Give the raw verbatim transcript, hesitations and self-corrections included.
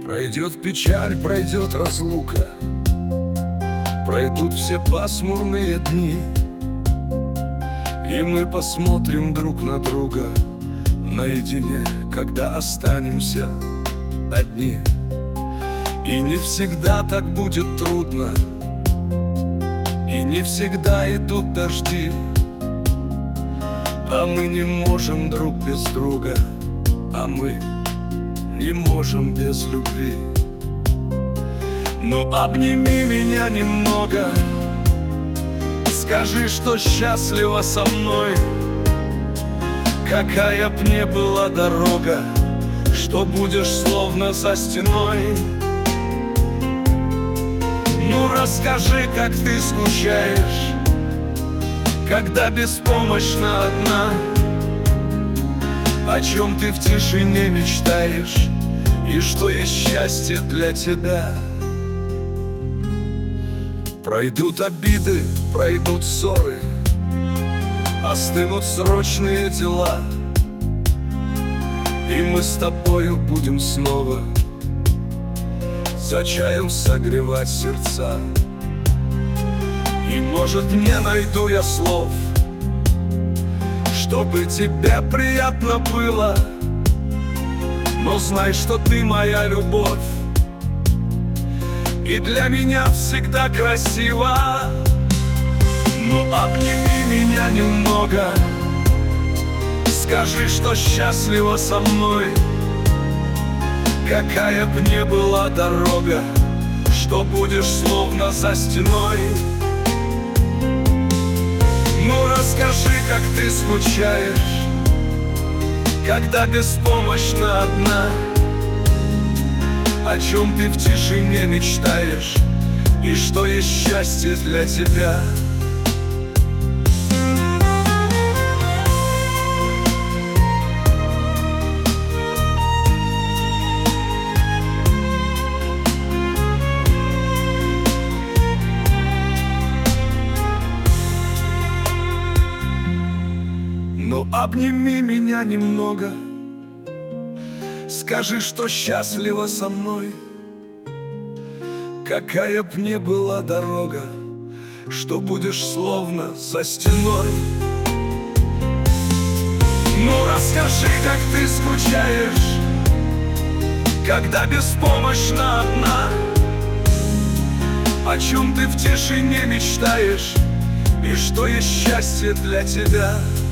Пройдет печаль, пройдет разлука, пройдут все пасмурные дни, и мы посмотрим друг на друга наедине, когда останемся одни. И не всегда так будет трудно, и не всегда идут дожди, а мы не можем друг без друга, а мы не можем без любви. Ну обними меня немного, скажи, что счастлива со мной. Какая б ни была дорога, что будешь словно за стеной. Ну расскажи, как ты скучаешь, когда беспомощна одна, о чем ты в тишине мечтаешь, и что есть счастье для тебя. Пройдут обиды, пройдут ссоры, остынут срочные дела, и мы с тобою будем снова за чаем согревать сердца. И может не найду я слов, чтобы тебе приятно было, но знай, что ты моя любовь, и для меня всегда красиво. Ну обними меня немного, скажи, что счастлива со мной. Какая б ни была дорога, что будешь словно за стеной. Ну расскажи, как ты скучаешь, когда беспомощна одна, о чем ты в тишине мечтаешь, и что есть счастье для тебя. Ну обними меня немного, скажи, что счастлива со мной. Какая б ни была дорога, что будешь словно за стеной. Ну расскажи, как ты скучаешь, когда беспомощна одна, о чем ты в тишине мечтаешь, и что есть счастье для тебя.